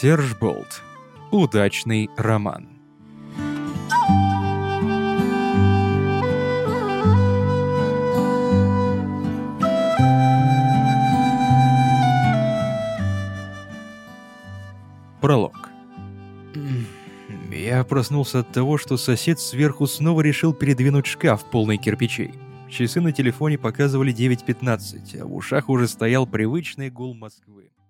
Серж Болт. Удачный роман. Пролог. Я проснулся от того, что сосед сверху снова решил передвинуть шкаф, полный кирпичей. Часы на телефоне показывали 9:15, а в ушах уже стоял привычный гул Москвы.